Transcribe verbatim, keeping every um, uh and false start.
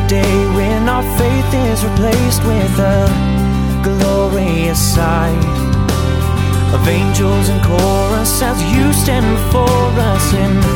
day when our faith is replaced with a glorious sight of angels in chorus as you stand before us in